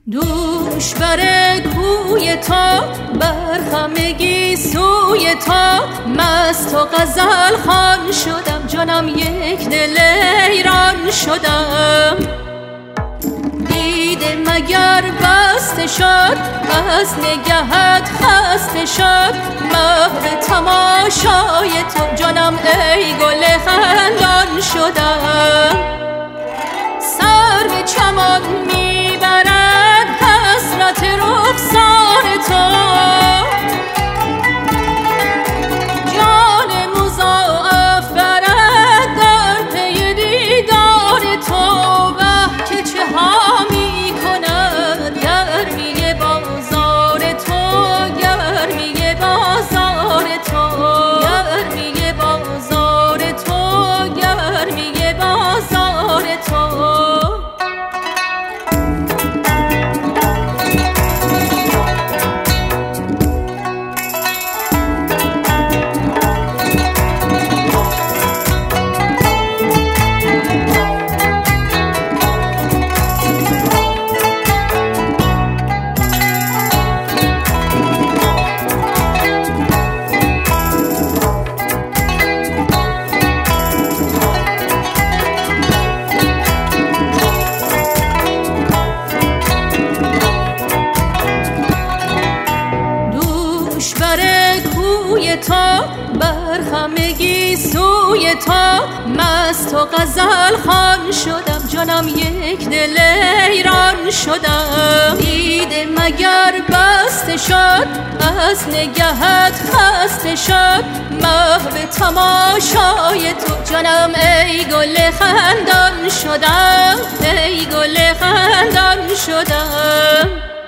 دوش بر کوی تو بر همگی سوی تو مست و غزل خوان شدم، جانم یک دل ایران شدم. دیده مگر بسته شد از نگهت خسته شد، محو تماشای تو جانم ای گل خندان شدم. سر به چمان میبرد حسرت رخسار تو، جان مضاعف برد در پی دیدار تو. وه که چه ها می کند گرمی بازار تو، گرمی بازار تو، گرمی بازار تو، گرمی بازار تو. تو بر همگی سوی تو مست و غزل خوان شدم، جانم یک دل ایران شدم. دیده مگر بسته شد از نگهت خسته شد، محو تماشای تو جانم ای گل خندان شدم، ای گل خندان شدم.